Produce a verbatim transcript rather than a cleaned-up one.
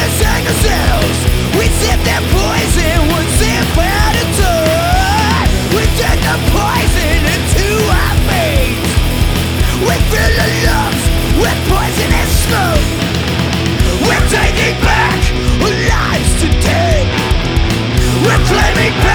hang ourselves. We sip their poison, we'll sip out of time. We take the poison into our veins. We fill our lungs with poisonous smoke. We're taking back our lives today. We're claiming back